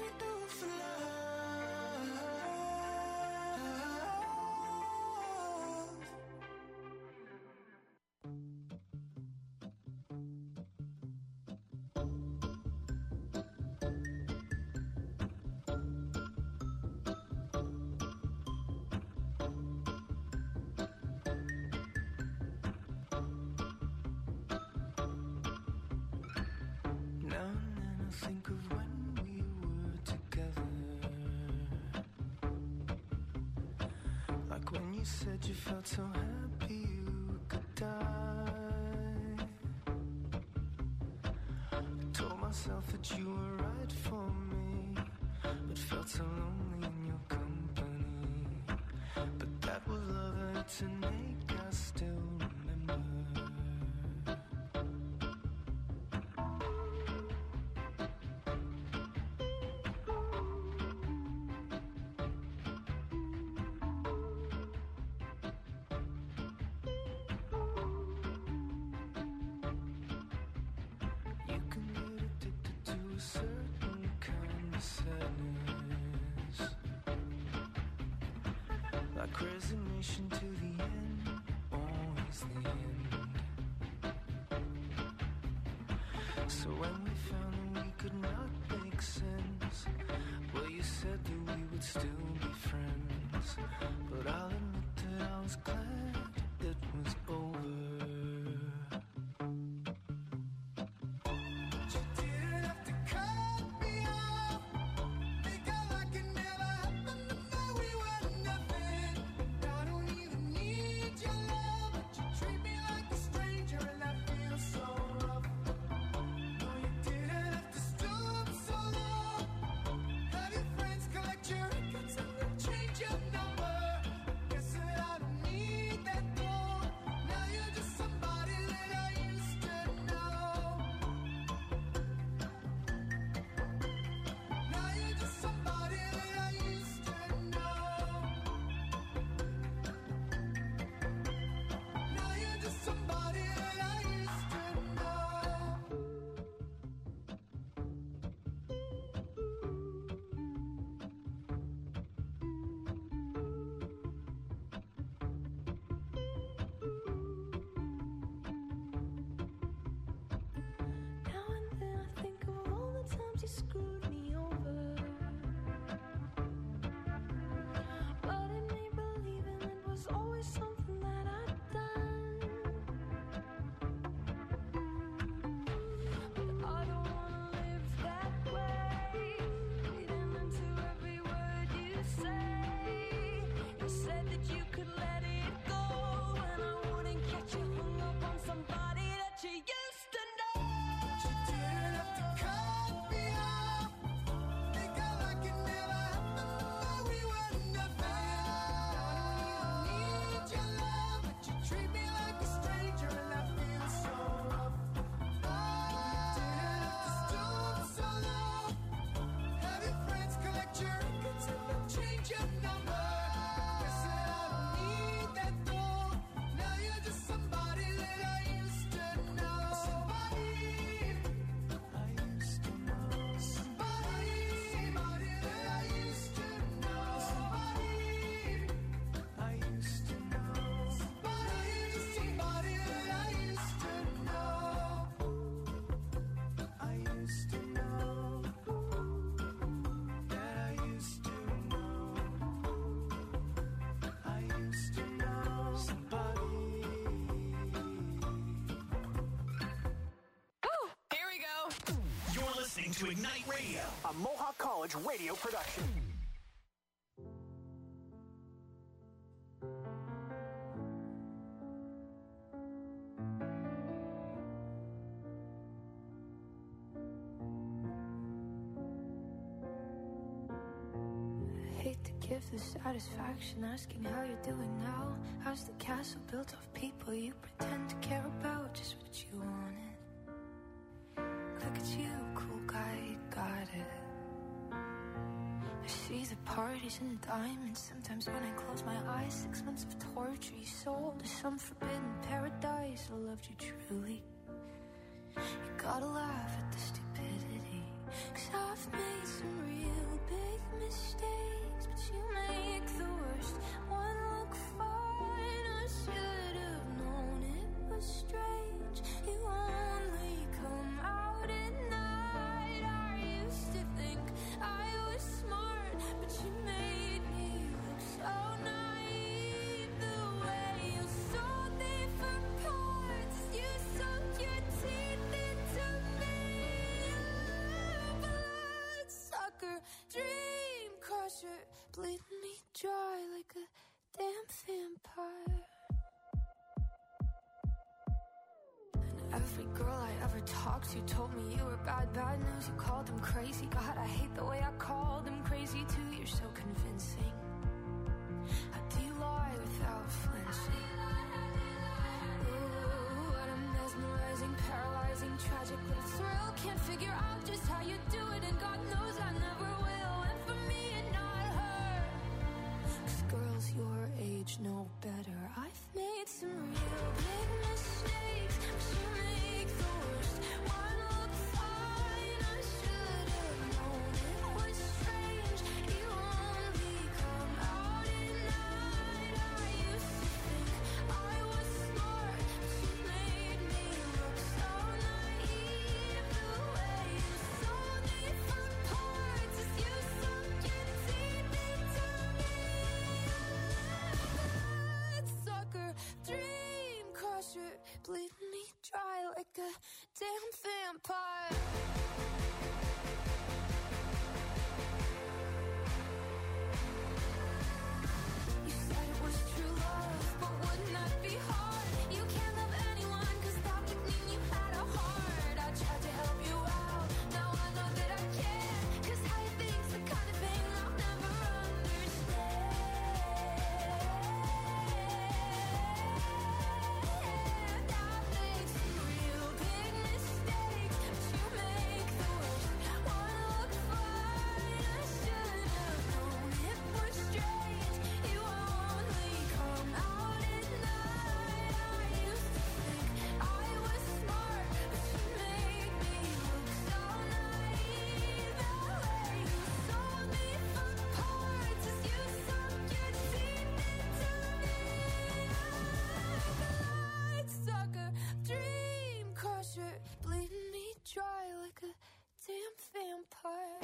we do for love? You felt so happy you could die. I told myself that you were right for me, but felt so lonely in your company. But that was love at its innate, I still remember. Resignation to the end, always the end. So when we found that we could not make sense, well, you said that we would still be friends. But I'll admit that I was glad it was over. To Ignite Radio, a Mohawk College radio production. I hate to give the satisfaction asking how you're doing now. How's the castle built of people you pretend to care about? Just what you wanted. Look at you, cool guy, you got it. I see the parties and the diamonds. Sometimes when I close my eyes, 6 months of torture you sold to some forbidden paradise. I loved you truly. You gotta laugh at the stupidity. 'Cause I've made some real big mistakes, but you make the worst one look fine. I should have known it was strange. You only come out at night. I used to think I was smart, but you made me look so naive. The way you sold me for parts, you sunk your teeth into me. Bloodsucker, dream crusher, bleeding me dry like a damn vampire. Every girl I ever talked to told me you were bad, bad news. You called them crazy. God, I hate the way I called them crazy too. You're so convincing. How do you lie without flinching? Ooh, what a mesmerizing, paralyzing, tragic little thrill. Can't figure out just how you do it, and God knows I never will. And for me and not her, 'cause girls your age know better. I've made some real big mistakes, but you make the worst one look fine. I should have known it was strange. You only come out at night. I used to think I was smart, but you made me look so naive. The way you sold me for parts is you sunk your teeth into me. Bloodsucker, dream crusher, bleeding me dry like a damn vampire. You said it was true love, but wouldn't that be hard? You can't love anyone, 'cause that would mean you had a heart. I tried to help you out, now I know that I can't, 'cause how you think's the kind of thing I'll never understand. I've made some real big mistakes, but you make the worst one look fine. I should have known it was strange. You only come out at night. I used to think I was smart, but you made me look so naive. The way you sold me for parts is you sunk your teeth into me. Bloodsucker, dream crusher, bleeding me dry like a damn vampire.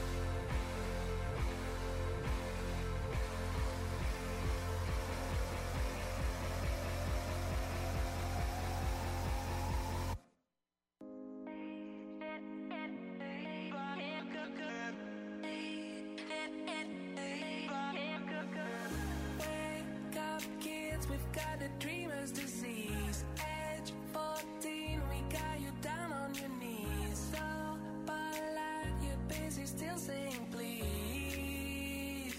Wake up, kids, we've got the dreamer's disease. Age 14, we got you down on your knees. So polite, you're busy still saying please.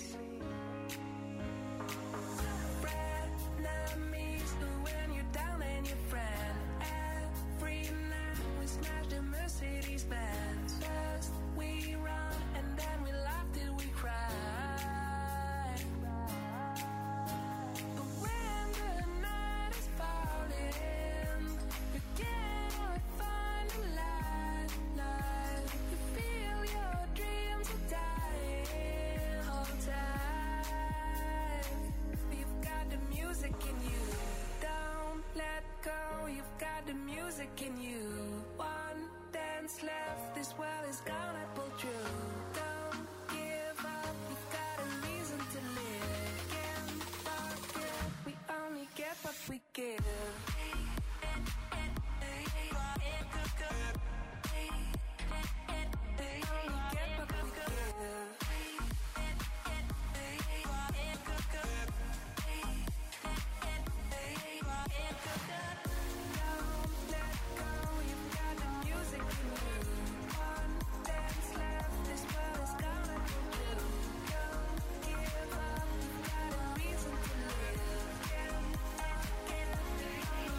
Frenemies, when you're down and your friend. Every night we smash the Mercedes Benz. First we run and then we laugh till we cry. But when the night is falling, you cannot find a light. You feel your dreams are dying. Hold tight. You've got the music in you. Don't let go. You've got the music in you. One dance left. This world is gonna pull through. Don't give up. You've got a reason to live. Can't forget. We only get what we give. Only get what we give. Don't let go, you've got the music in you. One dance left, this world is gonna go through. Don't give up, you've got a reason to live. Can't forget,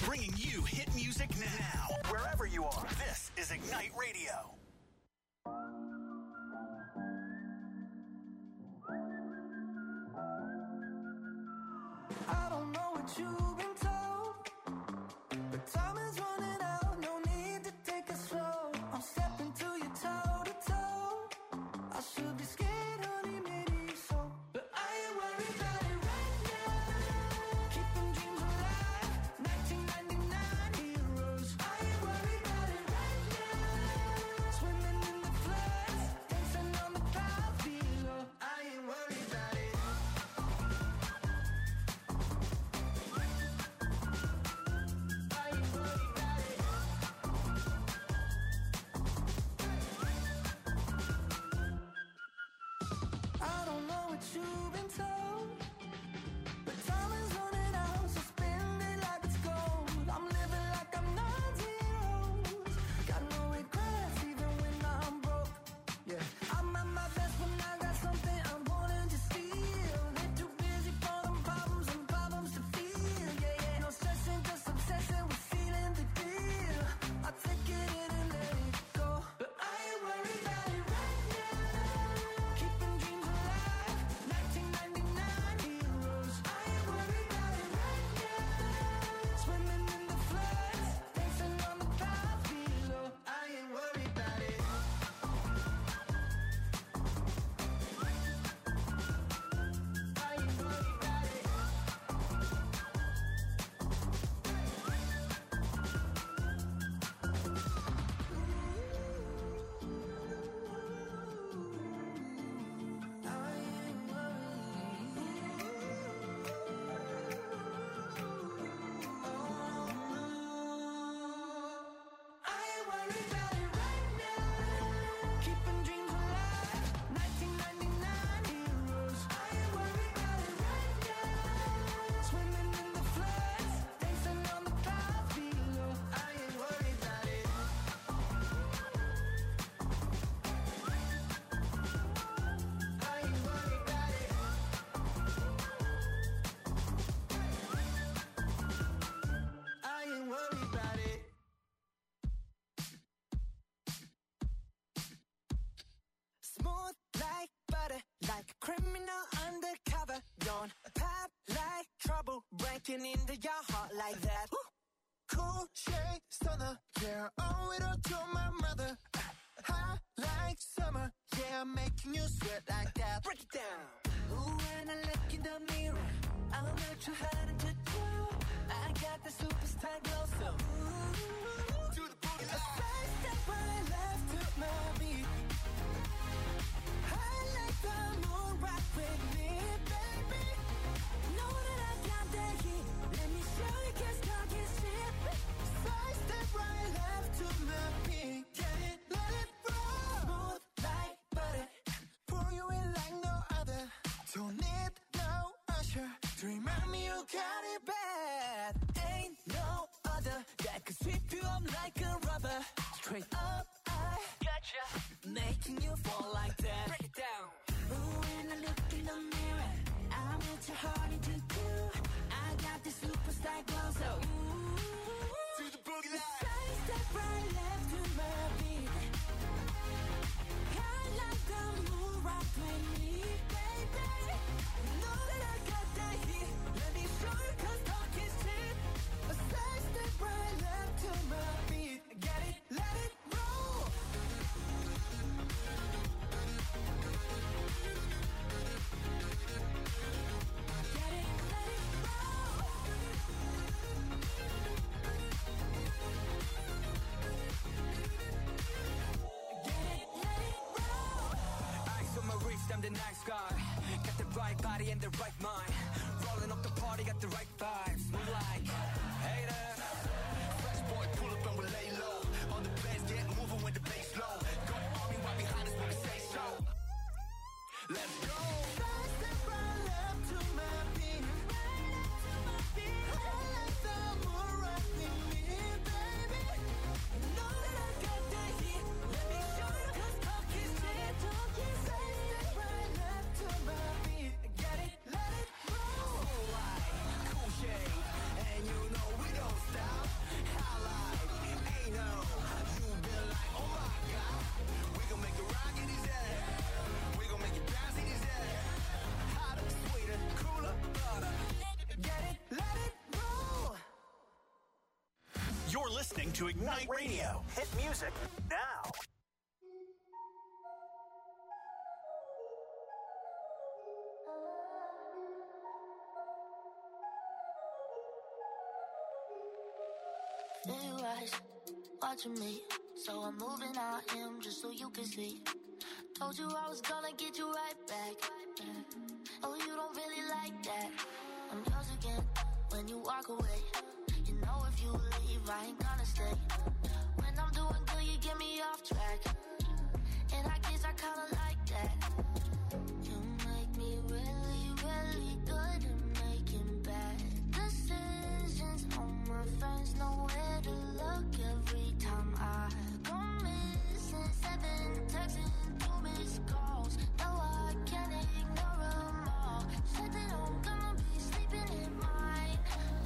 Bringing you hit music now. Wherever you are, this is Ignite Radio. I don't know what you've been told, but time is running out. No need to take it slow. I'm stepping to you toe to toe. I should be scared, honey, maybe so, but I ain't worried about it right now. Keeping dreams alive, 1999 heroes. I ain't worried about it right now. Swimming in the floods, dancing on the clouds below. I ain't worried about it. I don't know what you've been told, but time is running out, so spend it like it's gold. I'm living like I'm 90 years. Got no regrets even when I'm broke. Yeah, I'm at my best when I got something I'm wanting to steal. They're too busy for them problems and problems to feel. Yeah, yeah, no stressing, just obsessing with sealing the deal. I take it in and let it go, but I ain't worried about it right now. Keeping dreams alive, 1999 heroes. I ain't worried about it right now. Swimming in the floods, dancing on the clouds below. I ain't worried about it. I ain't worried about it. I ain't worried about it right now. Keeping dreams alive, 1999 heroes. I ain't worried about it right now. Swimming in the floods, dancing on the clouds below. I ain't worried about it. I ain't worried about it. I ain't worried about it. Smooth like butter, like a criminal undercover. Don't pop like trouble, breaking into your heart like that. Cool shade stunner, yeah, owe it all to my mother. Hot like summer, yeah, I'm making you sweat like that. Break it down. Ooh, when I look in the mirror, I'm not too hard to do. I got the superstar glow, so ooh, to the boogie line. A side step right left to my beat. I like the moon rock with me, baby. Know that I got that heat. Let me show you, 'cause talk is cheap. Side step right left to my beat. Get it, let it roll. Smooth like butter, pour you in like no other. Don't need no usher to remind me you got it bad. Ain't no other that could sweep you up like a rubber. Straight up, I gotcha, making you fall like that. Break it down. Ooh, when I look in the mirror, I'm not too hard to do. I got the superstar glow, so ooh, to the boogie line. Side step right left to my beat. I like the moon rock with me, baby. Know that I got that heat. Let me show you, 'cause talk is cheap. A side step right left to my beat. Get it, let it roll. Get it, let it roll. Get it, let it roll. Eyes on my wrist, I'm the nice guy. Got the right body and the right mind. Rolling up the party, got the right vibes. Move like haters. Fresh boy, pull up and we lay low. On the bass, get moving with the bass low. Got an army right behind us when we say so. Let's go. Side step right left to my beat. I like the moon rock with me, baby. Know that I got that heat. Let me show you, 'cause talk is cheap. Side step right left to my beat. Get it, let it roll. Cool shade, and you know we don't stop. listening to Ignite Radio. Hit music now. There you rise, watching me. So I'm moving on him just so you can see. Told you I was gonna get you right back. Oh, you don't really like that. I'm yours again when you walk away. You know if you leave, I ain't gonna stay. When I'm doing good, you get me off track. And I guess I kinda like that. You make me really, really good at making bad decisions. All my friends know where to look every time I go missing. 7 texts and 2 missed calls. No, I can't ignore them all. Said that I'm gonna be sleeping in mine.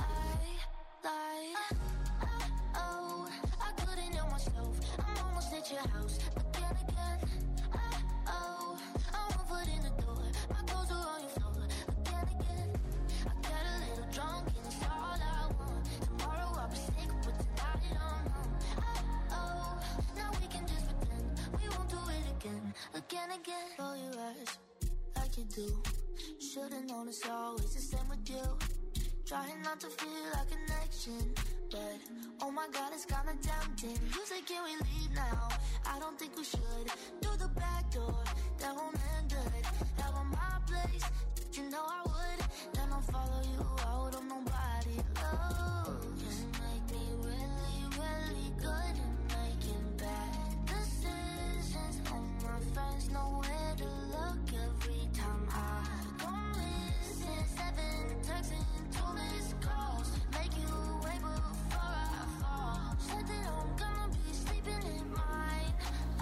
Oh, I couldn't help myself. I'm almost at your house again. Oh, I won't put in the door. My clothes are on your floor again. I got a little drunk and it's all I want. Tomorrow I'll be sick, but tonight I don't know. Oh, now we can just pretend we won't do it again. Roll your eyes like you do. Should've known it's always the same with you. Trying not to feel a connection, but oh my God, it's kinda tempting. You say, can we leave now? I don't think we should. Through the back door, that won't end good. Have on my place, you know I would. Then I'll follow you out on nobody. Oh, you make me really, really good at making bad decisions. All my friends know where to look every time I go missing. 7 texts and 2 missed calls. Make you wait before I fall. Said that I'm gonna be sleeping in mine.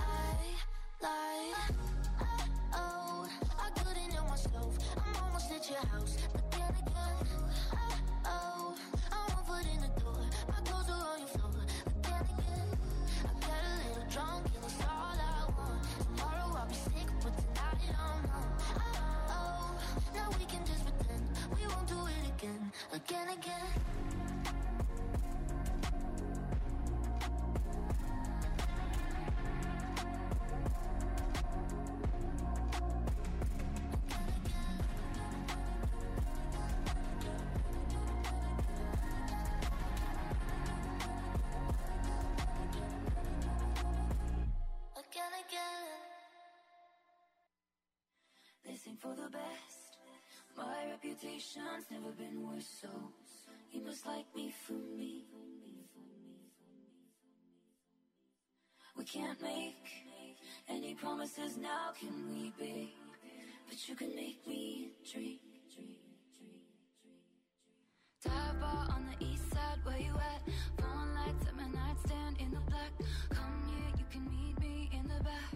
Oh, I couldn't help myself. I'm almost at your house again. Oh, I won't put in the door. My clothes are on your floor again. I got a little drunk and it's all I want. Tomorrow I'll be sick, but tonight I don't know. Oh, now we can just pretend we won't do it again. This ain't for the best. My reputation's never been worse, so you must like me for me. We can't make any promises now, can we, babe? But you can make me dream. Dive bar on the east side, where you at? Phone lights at my nightstand in the black. Come here, you can meet me in the back.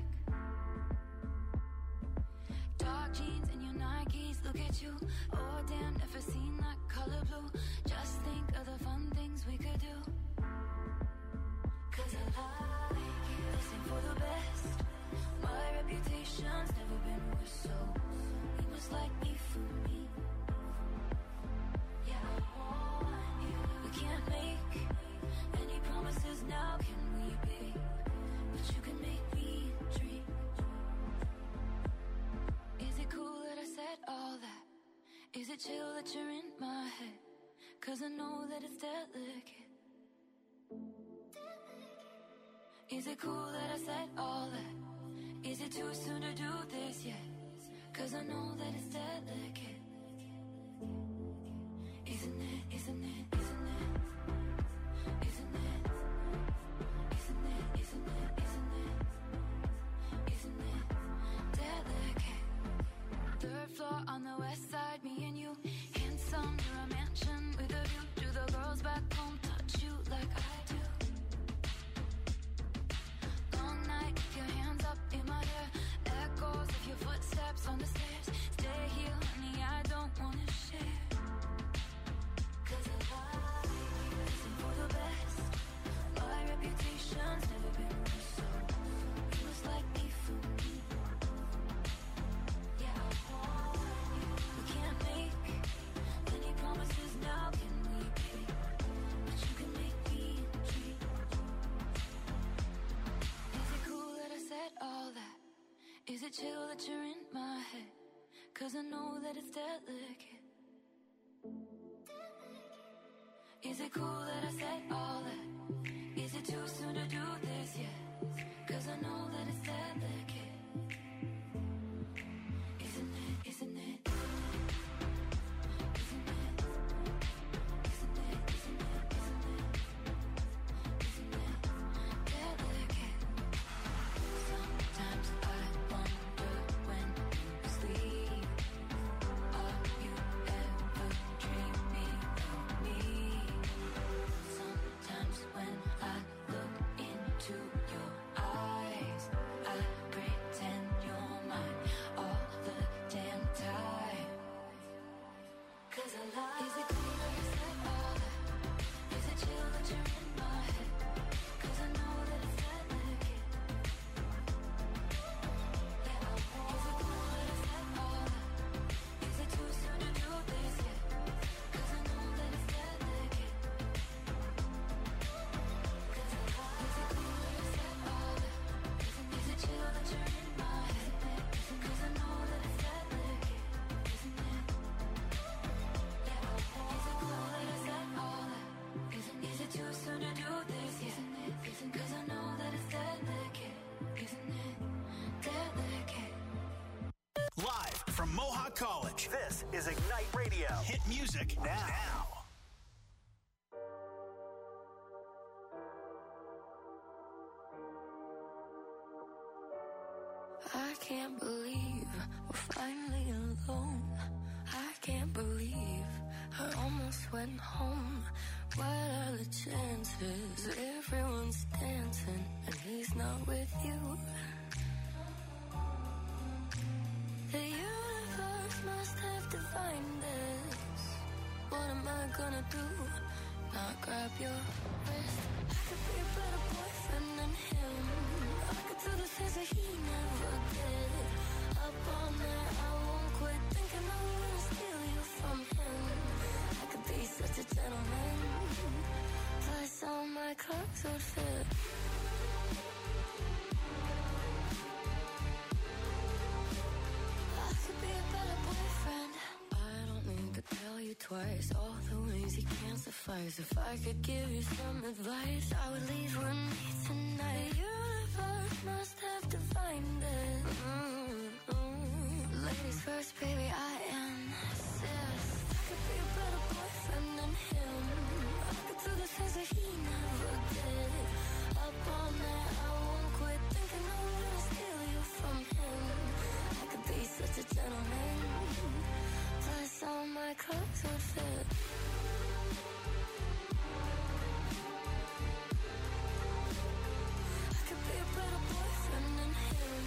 Dark jeans and your Nikes, look at you. Oh damn, never seen that color blue. Just think of the fun things we could do. Cause I like you. This ain't for the best. My reputation's never been worse, so you must like me for me. Yeah, I want you. We can't make any promises now, can we, babe? But you can make me dream. Is it cool that I said all that? Is it chill that you're in my head? Cause I know that it's delicate. Is it cool that I said all that? Is it too soon to do this yet? Cause I know that it's delicate. Isn't it, isn't it, isn't it? Isn't it? Isn't it, isn't it, isn't it? Isn't it delicate? 3rd floor on the west side, me and you. Handsome, near a mansion with a view. Do the girls back home touch you like I do? Long night, your hands up in my hair. Echoes of your footsteps on the stairs. Stay here, honey, I don't wanna share. Cause I like you. Listen for the best. My reputation's never been worse, so you must like me for me. Yeah, I want you. We can't make any promises now, can we, babe? it chill that you're in my head? Cause I know that it's delicate. Is it cool that I said all that? Is it too soon to do this yet? Cause I know that it's delicate. Isn't it, isn't it? Live from Mohawk College, this is Ignite Radio. Hit music now. I can't believe we're finally alone. I can't believe I almost went home. What are the chances? Everyone's dancing and he's not with you. The universe must have divined this. What am I gonna do? Not grab your wrist. I could be a better boyfriend than him. I could do the things that he never did. Up all night, I won't quit thinking I'm gonna steal you from him. I could be such a gentleman. Plus all my clothes would fit. Tell you twice, all the ways you can't suffice. If I could give you some advice, I would leave with me tonight. The universe must have divined it. Ladies first, baby, I insist. I could be a better boyfriend than him. I could do the things that he never did. Up all night, I won't quit thinking I'm gonna steal you from him. I could be such a gentleman. Plus all my clothes would fit. I could be a better boyfriend than him.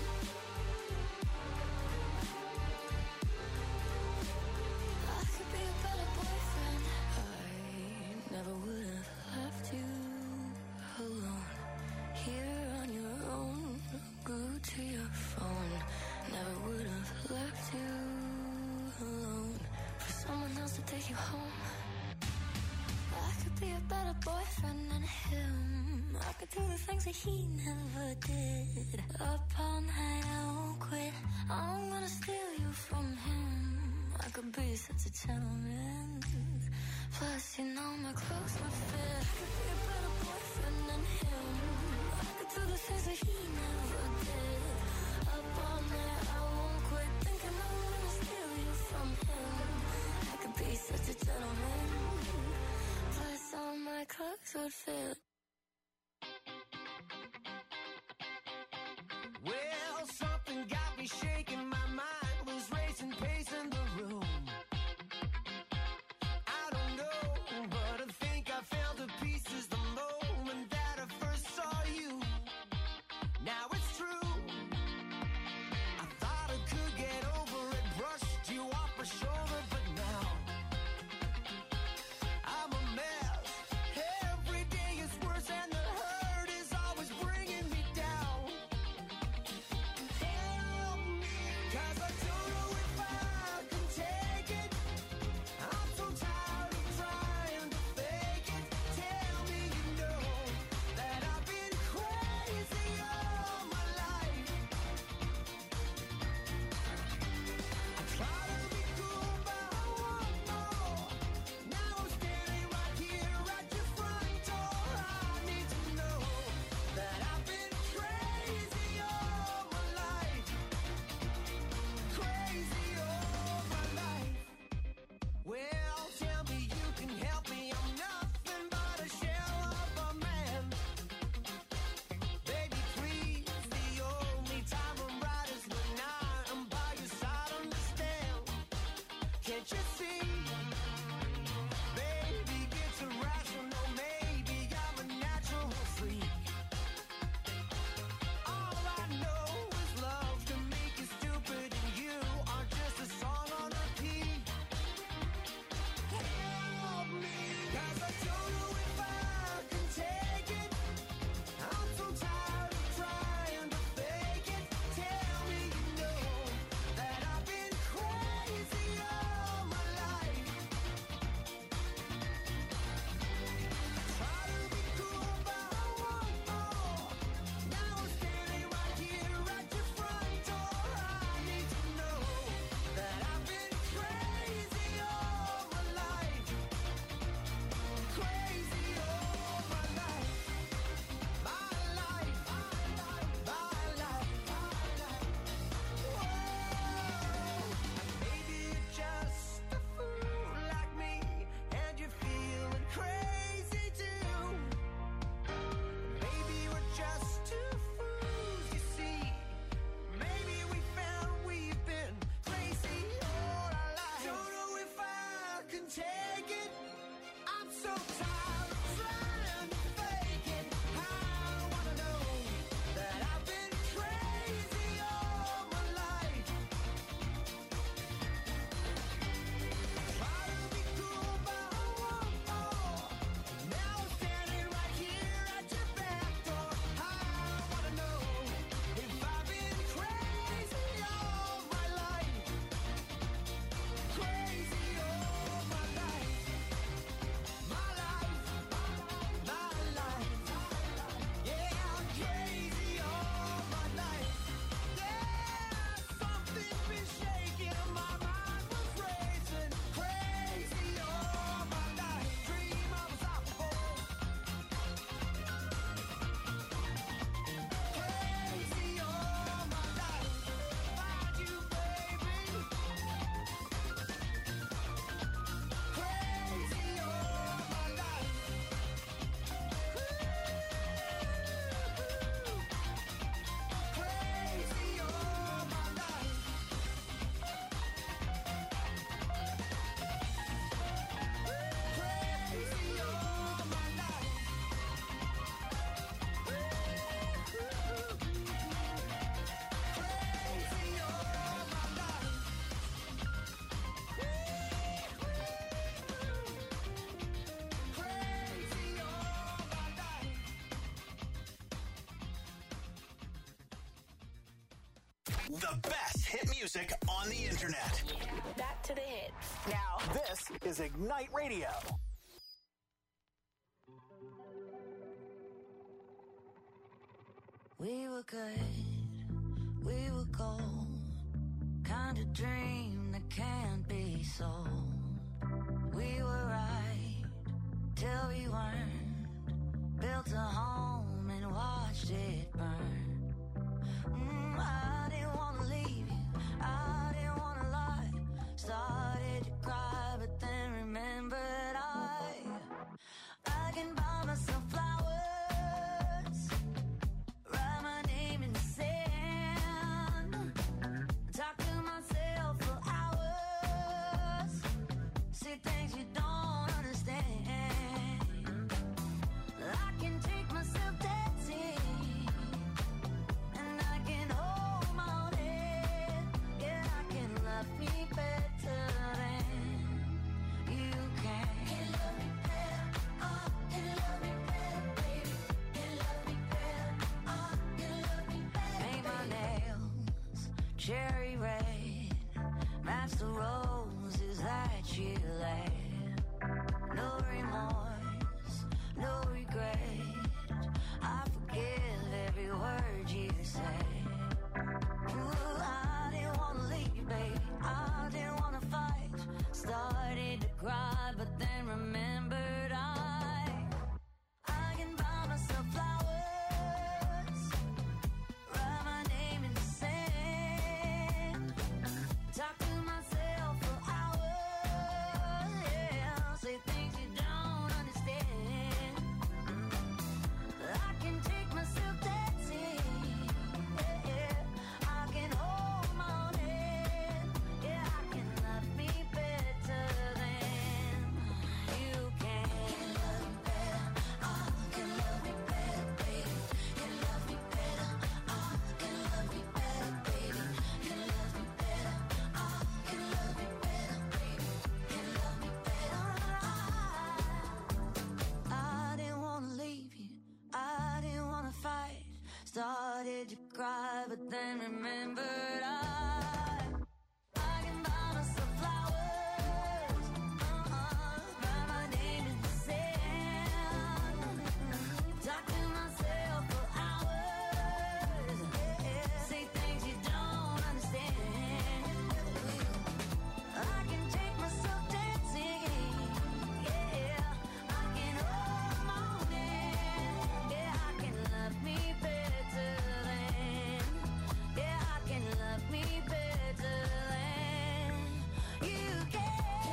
I could be a better boyfriend. I never would have left you alone. Here on your own, glued to your phone. Never would have left you alone for someone else to take you home. I could be a better boyfriend than him. I could do the things that he never did. Up all night, I won't quit. I'm gonna steal you from him. I could be such a gentleman. Plus, you know my clothes would fit. I could be a better boyfriend than him. I could do the things that he never did. Up all night, I won't quit thinking I'm gonna steal you from him. I could be such a gentleman. Plus all my clothes would fit. Well, something got me shaking. My mind was racing, pacing the room. I don't know, but I think I fell to pieces the moment that I first saw you. Now it's true. I thought I could get over it, brushed you off my shoulder, but now I'm a mess. Every day is worse and the hurt is always bringing me down. Help me, 'cause I don't know if I can take it. I'm so tired of trying to fake it. Tell me you know that I've been crazy all my life. Can't you see? Baby, it's irrational. Maybe I'm a natural freak. All I know is love can make you stupid, and you are just a song on repeat. Help me, 'cause I don't know if I can take it. I'm so tired of trying to fake it. Tell me you know that I've been crazy all my life. Try to be cool, but I want more. Now I'm standing right here at your front door. I need to know that I've been crazy all my life. Crazy all my life. My life, my life. Whoa. Maybe you're just a fool like me, and you're feeling crazy too. Maybe we're just two fools, you see. Maybe we found we've been crazy all our lives. Don't know if I can take it. I'm so tired of trying to fake it. I wanna know that I've been crazy all my life. Try to be cool, but I want more. Now I'm standing right here at your back door. I wanna know if I've been crazy all my life. Crazy all my life. My life, my life. Yeah, I'm crazy all my life. Yeah, something's been shaking, my mind was racing. Crazy all my life. Dream I was out before. Crazy all my life. Find you, baby. Crazy all my life. Crazy all my life. Crazy all my life. Crazy all my life. Crazy all my life. The best hit music on the internet. Back to the hits. Now, This is Ignite Radio. We were good, we were gold. Kind of dream that can't be sold. We were right till we weren't. Built a home and watched it burn. I didn't want to leave you, I didn't want to lie. Started to cry, but then remembered I can buy myself flowers, write my name in the sand, talk to myself for hours, see things you don't understand. I can take myself dancing, and I can hold my own head. Yeah, I can love me better than you can. Can love me better, can love me better, baby. Can love me better, can love me better. Paint my nails cherry red, match the roses that you laid. No remorse, no regret. I forgive every word you say. Ooh, I didn't want to leave, baby. I didn't want to fight. Started to cry, but then remembered I can buy myself flowers, write my name in the sand, talk to myself for to cry, but then remembered I can buy myself flowers, write my name in the sand, talk to myself for hours, say things you don't understand. I can take myself dancing, yeah, I can hold my hand, yeah, I can love me better than, yeah, I can love me better than you can.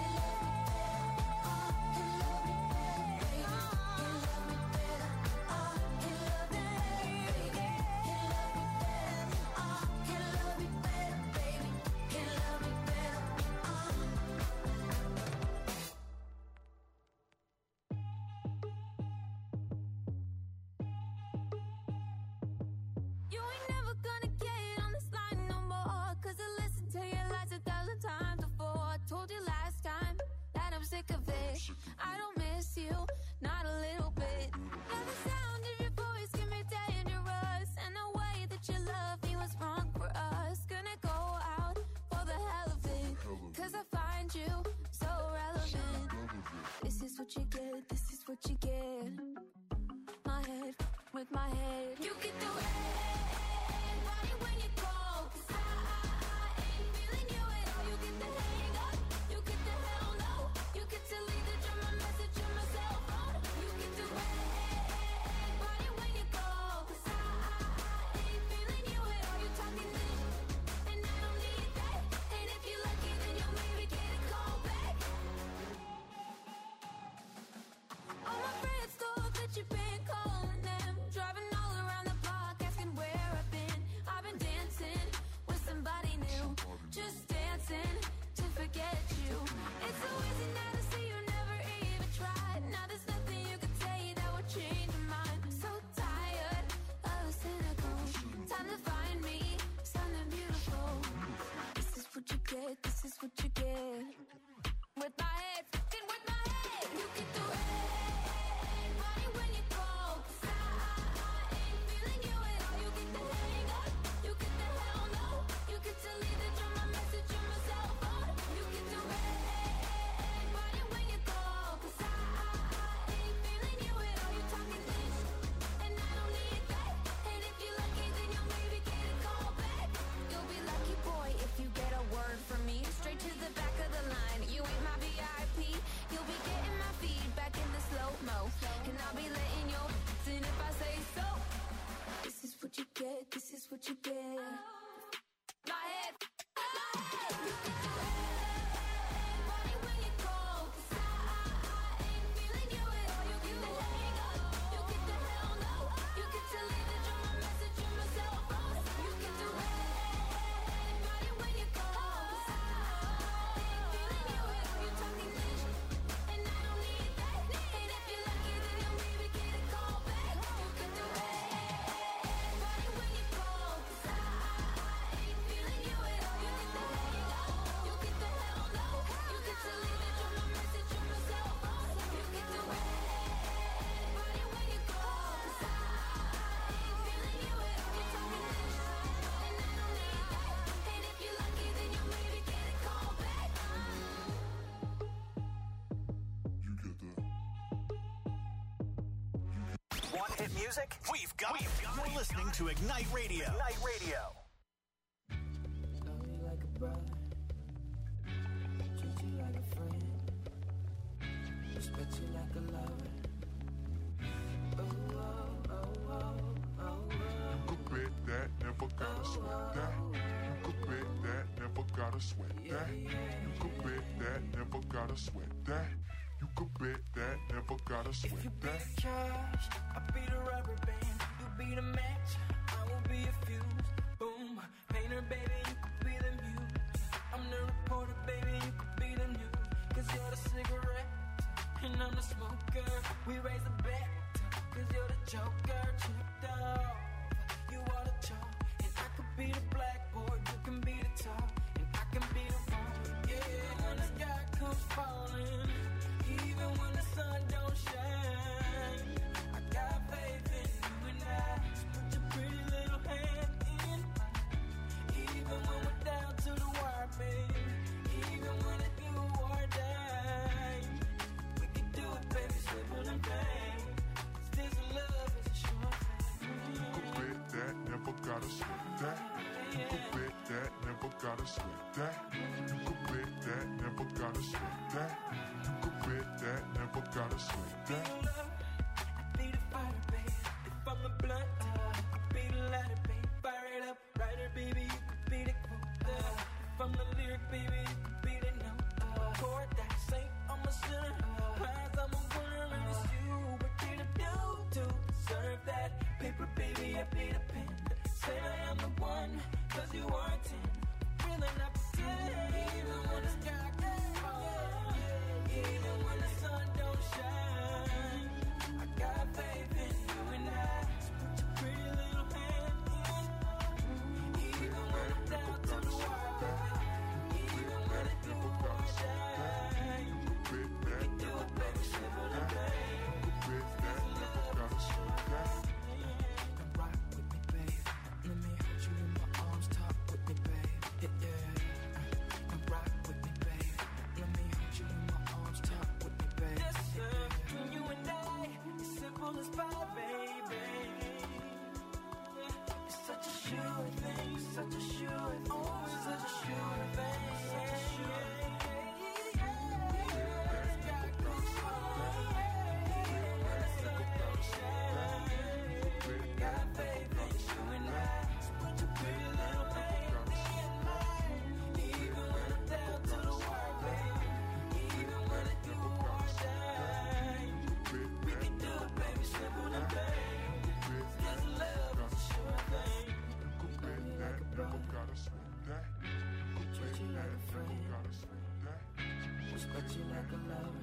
You ain't never gonna get on this line no more, 'cause I listened to your lies 1,000 times before. I told you last time that I'm sick of it. I don't miss you, not a little bit. Now the sound of your voice can be dangerous, and the way that you love me was wrong for us. Gonna go out for the hell of it, 'cause I find you so relevant. This is what you get, this is what you get. My head with my head. You get the body when you call, 'cause I ain't feeling you at all. You get the hang up, you get the hell no. You get to leave the drum, my message on my cell phone. You get the body when you call, 'cause I ain't feeling you at all. You talking this, and I don't need that. And if you're lucky, then you'll maybe get a call back. All my friends thought that you've been calling them, driving all around the block, asking where I've been. I've been dancing with somebody new, just dancing to forget you. It's so easy now to see you never even tried. Now there's nothing you could say that would change your mind. So tired of the cynical. Time to find me something beautiful. This is what you get, this is what you get. With my head, fucking with my head. You get the body when you call, 'cause I ain't feeling you at all. You get the hang up, you get the hell no. You get to leave the drum, my message on my cell phone. You get the body when you call, 'cause I ain't feeling you at all. You talking this, and I don't need that. And if you're lucky, then you'll maybe get a call back. You'll be lucky, boy, if you get a word from me. Straight to the back of the line. You ain't my VIP. You'll be getting my feedback in the slow-mo, and I'll be letting you in if I say so. This is what you get, this is what you get. My head, you get the body when you call, 'cause I ain't feeling you at all. You get the hang up, you get the hell no. You get to leave the drum, my message on my cell phone. You get the body when you call, 'cause I ain't feeling you at all. You talking this, and I don't need that. And if you're lucky, then you'll maybe get a call back. You get the body when you call, 'cause I ain't feeling you at all. You get the hang up, you get the hell no. You get to leave the drum, my message on my cell phone. You get the body when you call, 'cause I ain't feeling you at all. You talking this, and I don't need that. And if you're lucky, then you'll maybe get a call back. Want hit music? We've got it. You're listening to Ignite Radio. Ignite Radio. Love you like a brother, treat you like a friend, respect you like a lover. Oh, oh, oh, oh, oh, You could bet that, never gotta sweat that. You could bet that, never gotta sweat that. You could bet that, never gotta sweat that. You could bet that, never gotta If sweat you be that. the cash, I'll be the rubber band. You be the match, I will be a fuse. Boom, painter, baby, you could be the muse. I'm the reporter, baby, you could be the news. 'Cause you're the cigarette, and I'm the smoker. We raise the bet, 'cause you're the joker. Chipped off, you are the chalk. And I could be the blackboard, you can be the top. And I can be the one, yeah, when the sky comes falling. Even when the sun don't shine, I got faith in you and I. Just put your pretty little hand gotta sweat that. You could bet that, never gotta sweat that. I be the fighter, baby. If I'm the blunt, I be the lighter, baby. Fire it up, writer, baby. You could be the quote. If I'm the lyric, baby, you could be the note. Chord that ain't I'm a sinner. Prize, I'm a winner, and it's you. What did I do to deserve that? Paper, baby, I be the pen. Say I am the one, 'cause you are 10. Really not pretend, even when the sky gets falling, even when the sun don't shine. I got faith in you and I. So put your pretty little hand in. Even when I'm down to the wire, baby. Even when it do or die. We can do it, baby, simple to play. Rock with me, baby. Let me hold you in my arms, talk with me, baby. Yeah. Rock with me, baby. Let me hold you in my arms, talk with me, baby. Yes, sir. You and I, it's simple as pie, baby. It's such a sure thing, such a sure thing. Oh, it's such a sure thing. Such a sure thing. Respect you like a lover.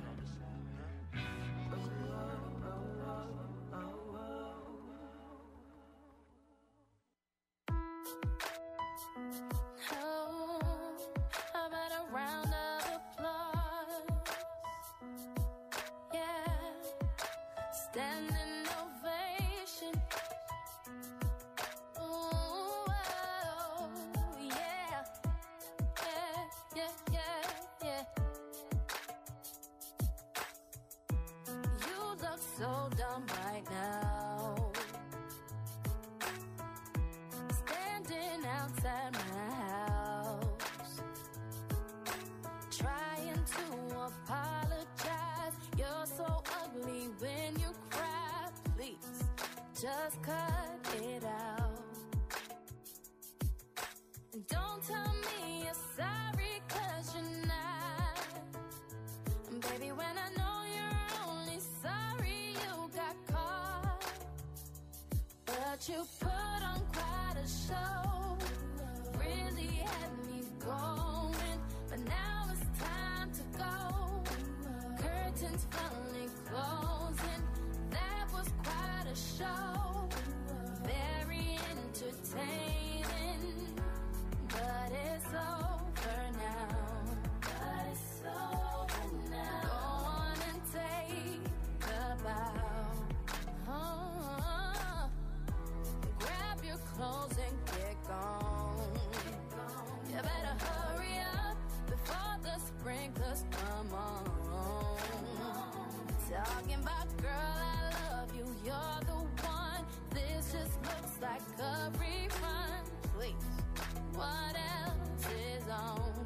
How about a round of applause? Yeah, standing ovation. Ooh, yeah, yeah. You look so dumb right now, standing outside my house, trying to apologize. You're so ugly when you cry. Please, just cut it out. And don't tell me you're sorry, 'cause you're not. And baby, when I know you're only sorry you got caught, but you put on quite a show, really had me going, but now it's time to go. Curtains finally closing, that was quite a show, very entertaining, but it's over now. But it's over now. Go on and take a bow. Grab your clothes and get gone. You better hurry up before the sprinklers come on. Talking about, girl, I love you, you're the one. This just looks like a refund. Please, what else is on?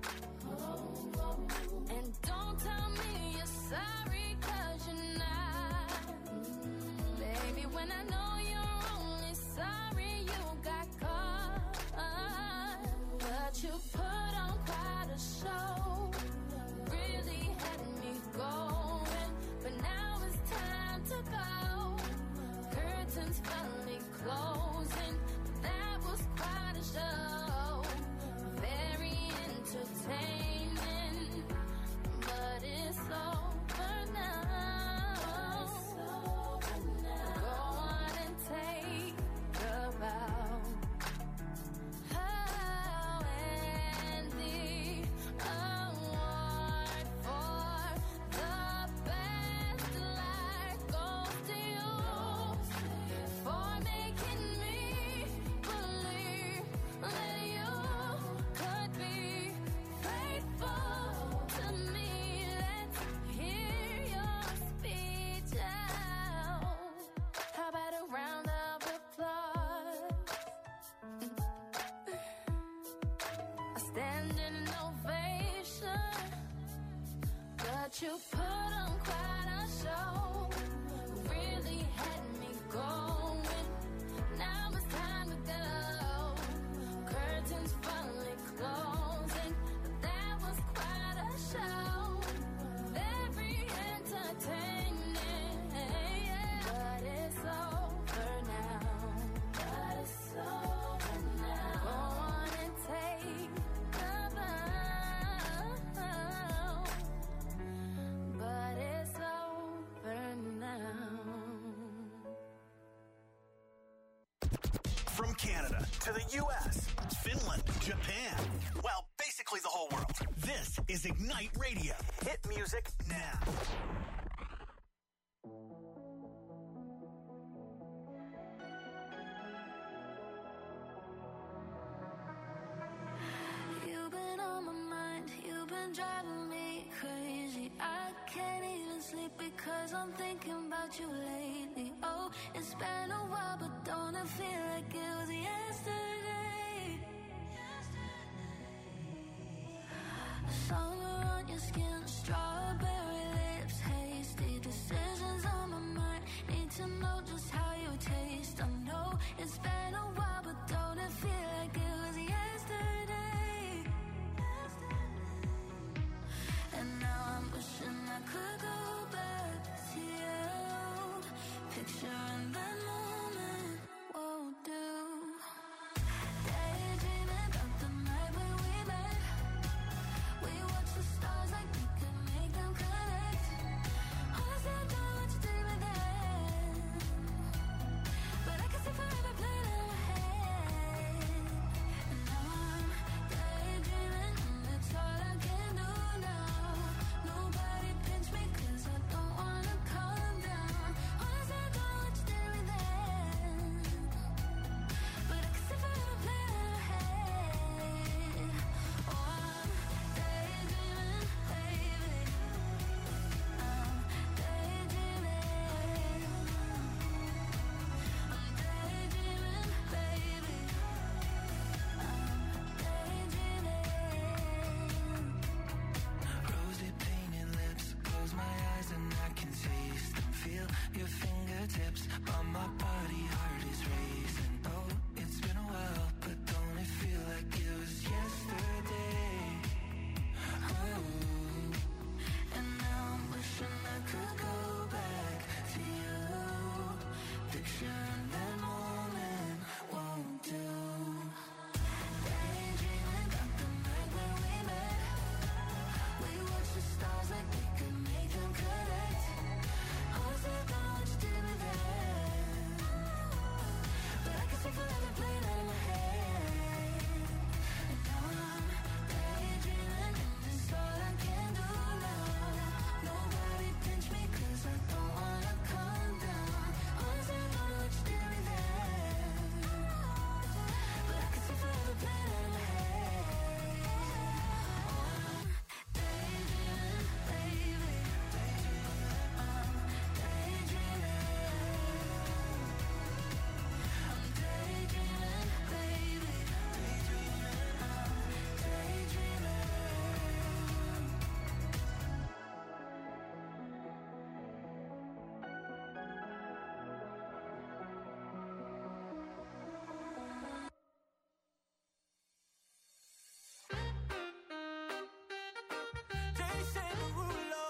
And don't tell me you're sorry, 'cause you're not. Baby, when I know you're only sorry you got caught, but you put on quite a show, really had me going, but now it's time to go. Curtains finally closing, that was quite a show, very entertaining, but it's over now. Go on and take a bow. And the award for the best life goes to you, for making me believe that you could be faithful to me. Let's hear your speech out. How about a round of applause? A standing ovation. you put on quite a show. Really had me going. Now it's time to go. Curtains finally closing. That was quite a show. Very entertaining. But it's over now. But it's over now. Go on and take the bow. But it's over now. From Canada to the U.S., Finland, Japan, well, basically the whole world. This is Ignite Radio. Hit music now. You've been on my mind, you've been driving me crazy. I can't even sleep because I'm thinking about you lately. Oh, it's been a while, but don't it feel like it was yesterday? Summer on your skin, strawberry lips, hasty decisions on my mind. Need to know just how you taste. I know it's been a while, but don't it feel like it was yesterday? And now I'm wishing I could go back to you. Picturing that moment won't do. Daydreaming about the night when we met. We watched the stars like we could make them connect. Honestly, I don't know what you did with that, but I can see forever playing in my head. And now I'm daydreaming, and it's all I can do now. Nobody pinch me 'cause I don't wanna calm down. Honestly, I don't know what you did with that, but I can see forever playing in my head. Oh, I'm daydreaming, baby. I'm daydreaming. I'm daydreaming, baby. I'm daydreaming. Rosy painted lips, close my eyes and I can taste them. Feel your fingertips on my body, heart is racing. Oh, it's been a while, but don't it feel like it was yesterday? Oh, And now I'm wishing I could go back to you. Picturing that moment won't do. Daydreaming about the night when we met. We watched the stars like we could make them connect. Honestly, I don't know what you did with that, but I can see forever playing out in my head. And now I'm daydreaming, and it's all I can do now. Nobody pinch me 'cause I don't wanna calm down. Honestly, I don't know what you did with that, but I can see forever playing out in my head. Oh, I'm daydreaming, baby. I'm daydreaming. I'm daydreaming, baby. I'm daydreaming. Jason Derulo.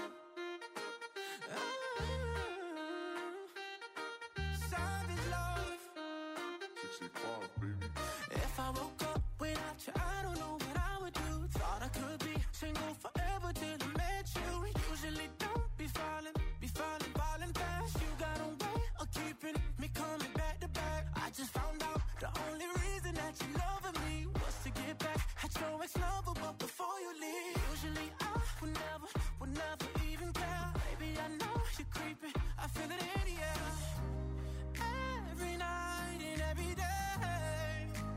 Savage love. 65, baby. If I woke up without you, I don't know what I would do. Thought I could be single forever till I met you. Usually don't be falling fast. You got a way of keeping me coming back to back. I just found out the only reason that you loving me was to get back at your ex-lover, but before you leave, usually I would never even care. Baby, I know you're creeping, I feel it in the air. Every night and every day,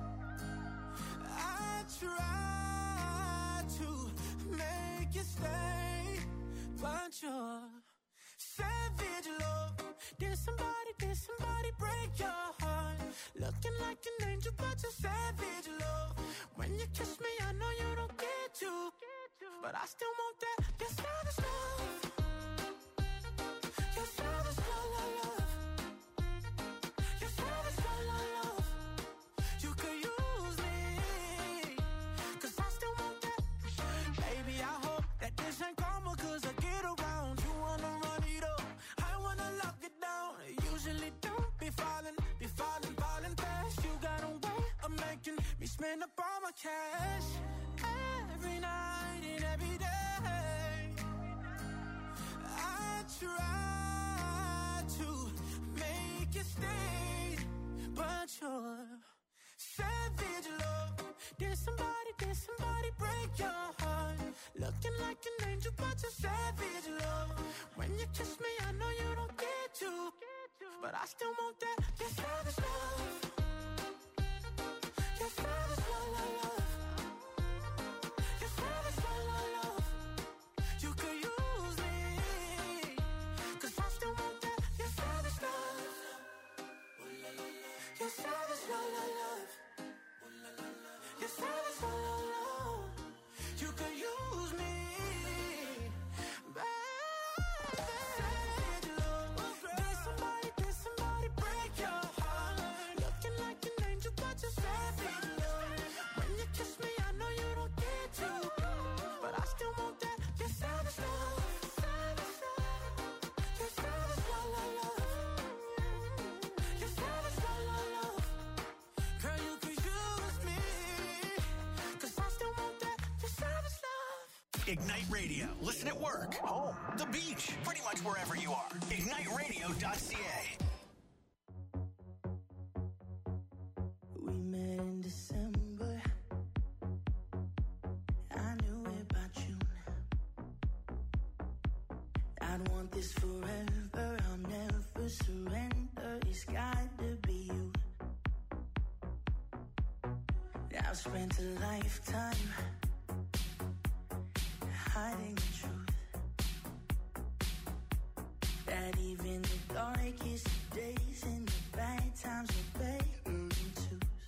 I try to make you stay, but you're savage love. Did somebody break your heart? Looking like an angel, but you're savage love. When you kiss me, I know you don't get to. but I still want that. Your savage love. Your savage love. Your savage love. You could use me, 'cause I still want that. Baby, I hope that this ain't karma, 'cause I get around. You wanna run it up, I wanna lock it down. I usually don't be falling fast. You got a way of making me spend up all my cash. Every night and every day I try to make you stay, but you're savage love. Did somebody break your heart? Looking like an angel, but you're savage love. When you kiss me, I know you don't get to, but I still want that. Your savage love. Your savage love. Your savage love. You could use me, 'cause I still want that. Your savage love. Your savage love. Your savage love. You could use me, baby. Savage love. Did somebody break your heart? Looking like an angel, but you're savage love. When you kiss me, I know you don't get to, but I still want that. Your savage love. Your savage love. Your savage love. Girl, you could use me, 'cause I still want that. Your savage love. Ignite Radio. Listen at work, home, the beach, pretty much wherever you are. IgniteRadio.ca. We met in December. I knew it by June. I'd want this forever. I'll never surrender. It's got to be you. I've spent a lifetime hiding the truth, that even the darkest days and the bad times are better than twos.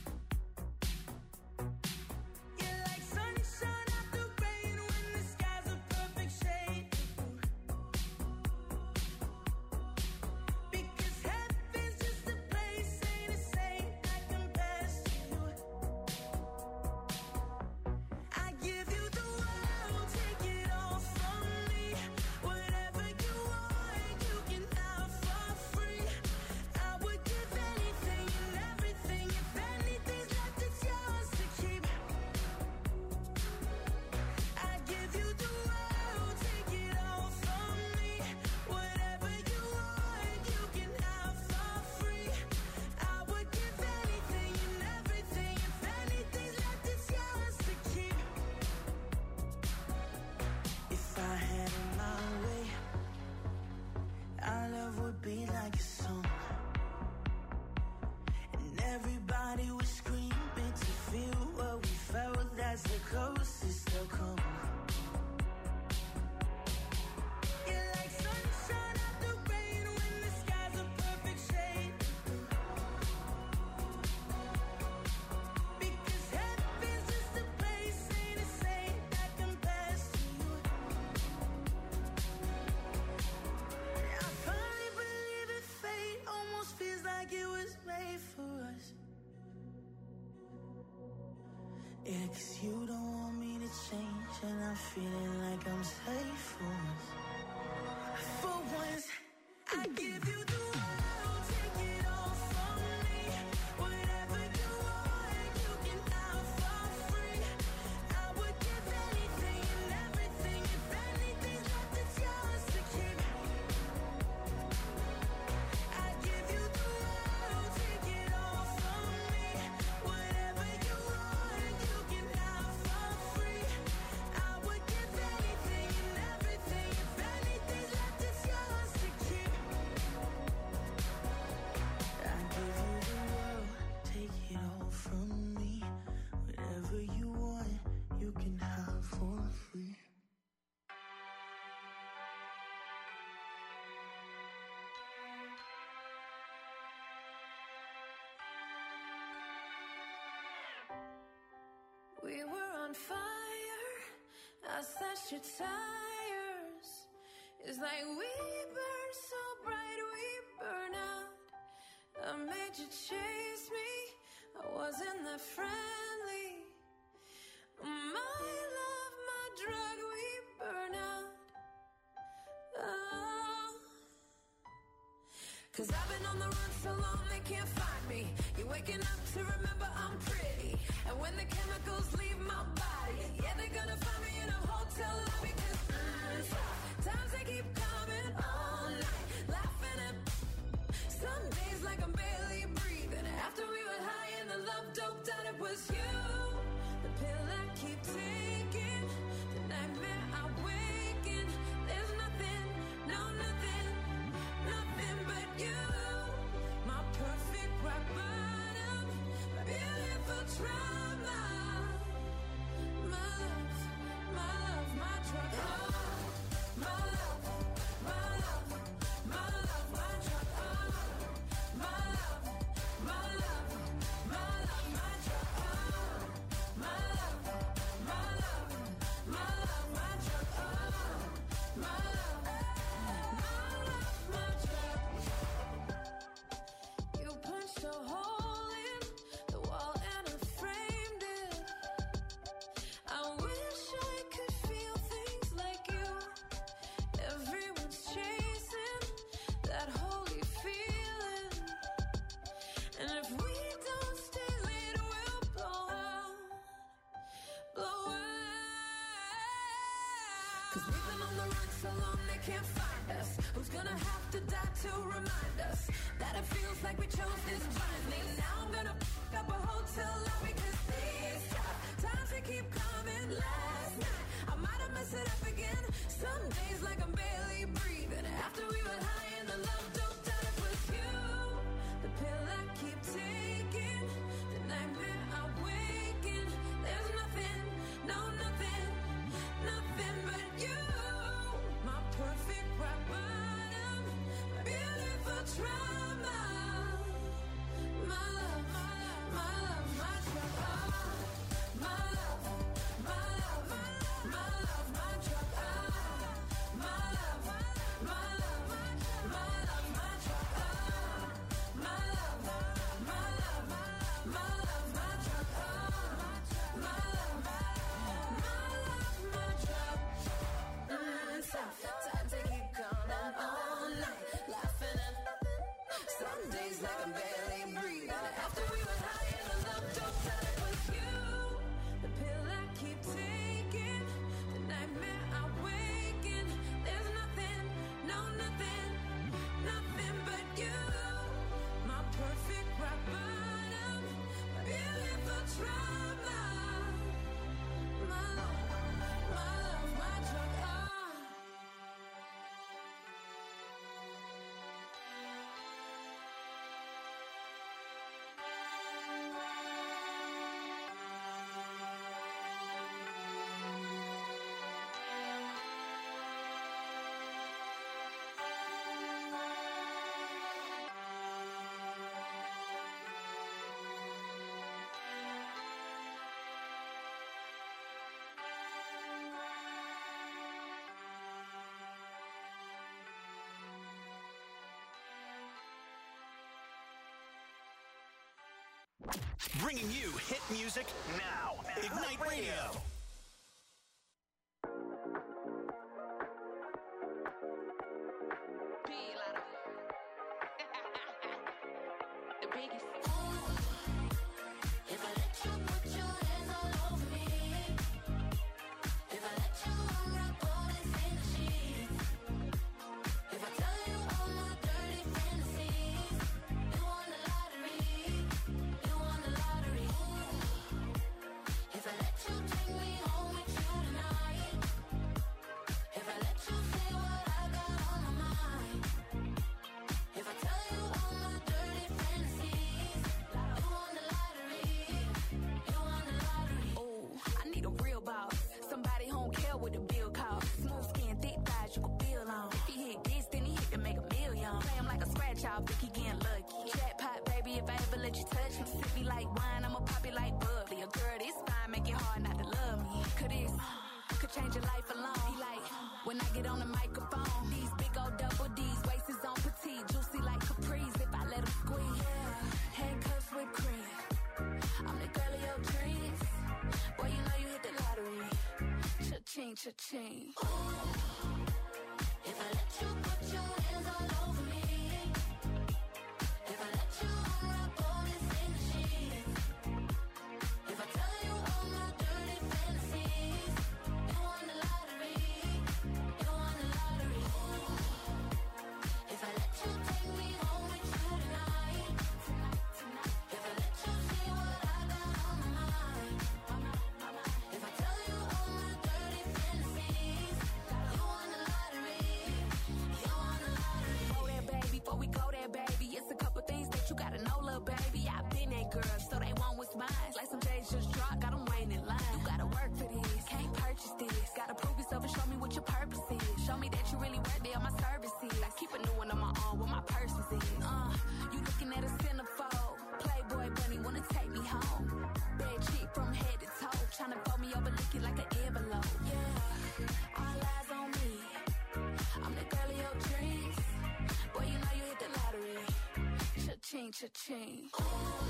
You're like sunshine after rain when the sky's a perfect shade of blue. Because heaven's just a place, ain't a saint that compares to you. I give you the world, take it all from me. Whatever you want, you can have for free. I would give anything and everything. If anything's left, it's yours to keep. I give you the world, take it all from me. Whatever you want, you can have for free. I would give anything and everything. If anything's left, it's yours to keep. If I had it my way, our love would be like a song, and everybody would scream it to feel what we felt. That's the closest they'll come. You're like sunshine after rain when the sky's a perfect shade of blue. Because heaven's just a place, ain't a saint that compares to you. I finally believe in fate, almost feels like it was made for us. Yeah, 'cause you don't want me to change, and I'm feeling like I'm safe for once. For once, I give you the world, take it all from me. Whatever you want, you can have for free. I would give anything and everything. If anything's left, it's yours to keep. I give you the world, take it all from me. Whatever you want, you can have for free. I would give anything and everything. If anything's left, it's yours to keep. I give you the world, take it all from me. Whatever you want, you can have for free. We were on fire I slashed your tires. It's like we burn so bright, we burn out. I made you chase me, I wasn't that friendly. My love, my drug, we burn out. Oh. 'Cause I've been on the run so long they can't find me. You're waking up to remember I'm pretty. And when the chemicals leave my body, yeah, they're gonna find me in a hotel lobby. 'Cause times they keep coming all night, laughing at some days like I'm barely breathing. After we were high and the love doped out, it was you. The pill I keep taking, the nightmare I wake in. There's nothing, no nothing, nothing but you. My perfect rock bottom, beautiful trauma. My love, my love, my drug. Oh, my love, my love, my love, my drug. Oh, my love, my love, my love, my drug. Oh, my love, my love, my love, my drug. Oh, my love, my drug. You punched a hole in the wall and I framed it. I wish I could feel things like you. Everyone's chasing that holy feeling. And if we don't stay late, we'll blow out. Blow out. 'Cause we've been on the run so long they can't find us. Who's gonna have to die to remind us that it feels like we chose this blindly? Now I'm gonna f*** up a hotel lobby 'cause these times they keep coming. Last night I might have messed it up again. Some days like I'm barely breathing. After we were high and the love doped out, it was you. The pill I keep taking, the nightmare I wake in. There's nothing, no nothing, nothing but you. My perfect rock bottom, beautiful trauma. My love, my love, my drug. Oh, my love, my love, my love, my drug. Oh, my love, my love, my love, my drug. Oh, my love, my love, my love, my drug. Oh, my love, my drug. Times they keep coming all night, laughing at some days like I'm barely breathing. After we were high and the love doped out, it was you. The pill I keep taking, the nightmare I wake in. There's nothing, no nothing, nothing but you. My perfect rock bottom, beautiful trauma. My love, my love, my drug. Oh. Bringing you hit music now. Ignite Radio. The biggest. If I let you put your hands all over me, if I let you unwrap all this in the sheets, if I tell you all my dirty fantasies, you won the lottery, you won the lottery. If I let you take me home with you tonight, if I let you say what I got on my mind, if I tell you all my dirty fantasies, you won the lottery, you won the lottery. Oh, I need a real boss. Somebody who don't care what the bill costs. Smooth skin, thick thighs, you can feel on. If he hit this, then he hit to make a million. Play him like a scratch off, think he getting lucky. Jackpot, baby, if I ever let you touch me. Sip me like wine, I'ma pop it like bubbly. A girl this fine, make it hard not to love me. Could this, could change your life. cha-ching, cha-ching. If I let you put your hands all over me, if I let you unwrap all this in the sheets, if I tell you all my dirty fantasies, you won the lottery, you won the lottery. If I let you take me home with you tonight, if I let you see what I got on my mind, if I tell you all my dirty fantasies, you won the lottery, you won the lottery. Go there, baby, before we go there, baby. It's a couple things that you gotta know, little baby. I've been that girl, so they want what's mine. Like some J's just dropped, got them waiting in line. You gotta work for this, can't purchase this. Gotta prove yourself and show me what your purpose is. Show me that you really worth it on my services. I keep a new one on my arm where my purse is in. You looking at a centerfold. Playboy bunny wanna take me home. Bad chick from head to toe. Tryna fold me over, lick it like an envelope. Yeah, all eyes on me. I'm the girl of your dreams. Boy, you know you hit the lottery. Cha-ching, cha-ching.